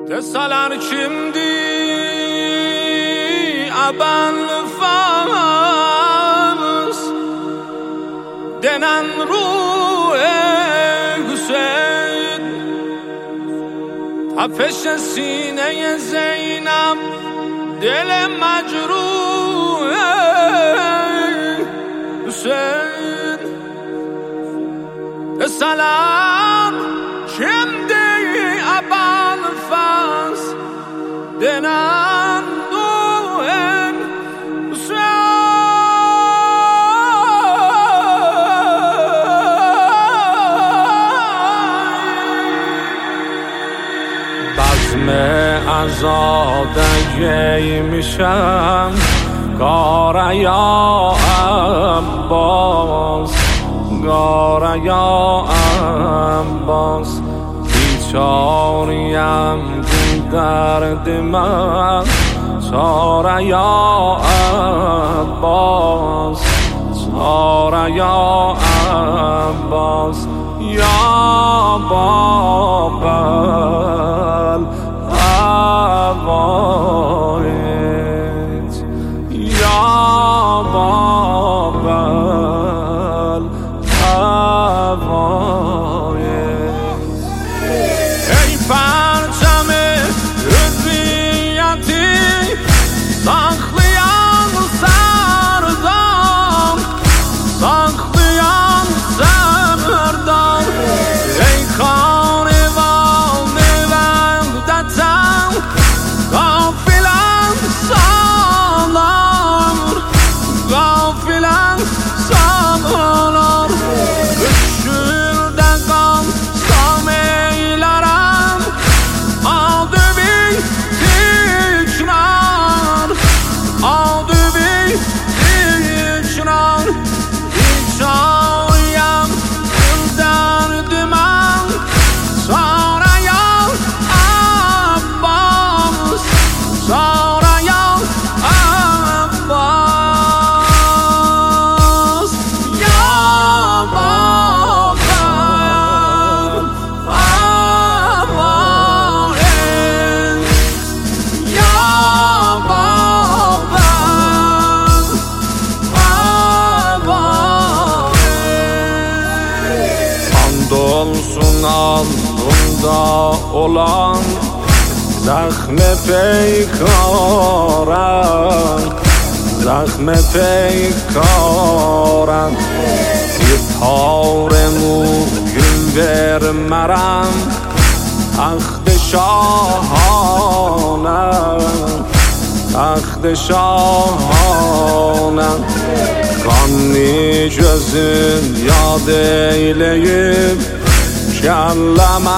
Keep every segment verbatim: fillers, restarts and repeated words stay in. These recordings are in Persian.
Deseler kimdi Ebenli Fars denen ruh-e Hüseyin, Ateş sineye Zeynep dile mecruh Hüseyin. Deseler kimdi Ebenli Fars denen ruh-e آزادگی میشم گاره یا عباس، گاره یا عباس، بیچاریم بی درد من چاره یا عباس، چاره یا عباس، یا بابل عوایت، یا بابل عوایت. ای پرچم حریتی saklayan serdan، saklayan serdan. ای کاروان وحدتم غافلم سالار، غافلم سالار. Düşürde kalsam eylerim adı bir tikrar, adı bir tikrar. İçayım derdime sarayım Abbas, sarayım Abbas. Ya babam avaret, ya babam avaret. Andolsun alnımda olan زخم پیکارم، زخم پیکارم. یه تار مویم vermerem تخت şahanım، تخت şahanım. Kanlı gözün yad eyleyip kellem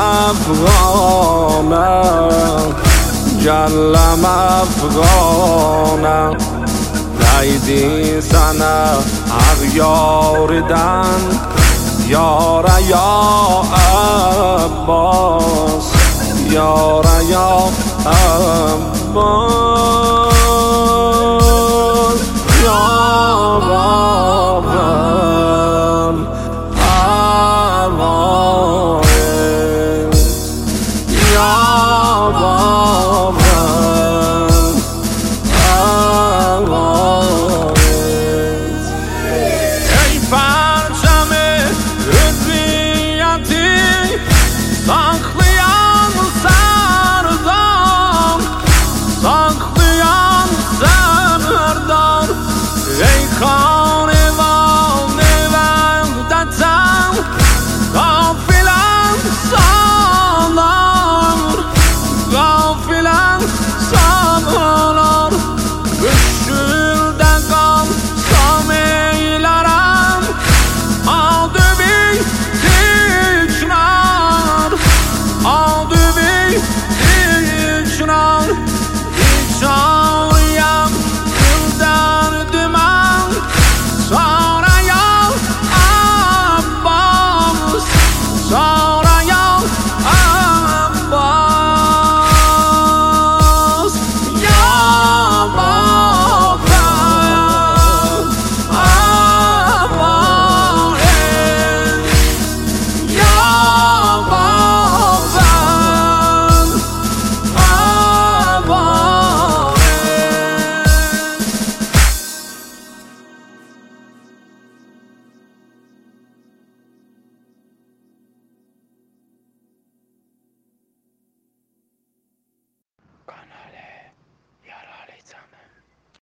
Afganım، kellem Afganım. Neydi sana ağyardan yara ya Abbas، yara ya Abbas.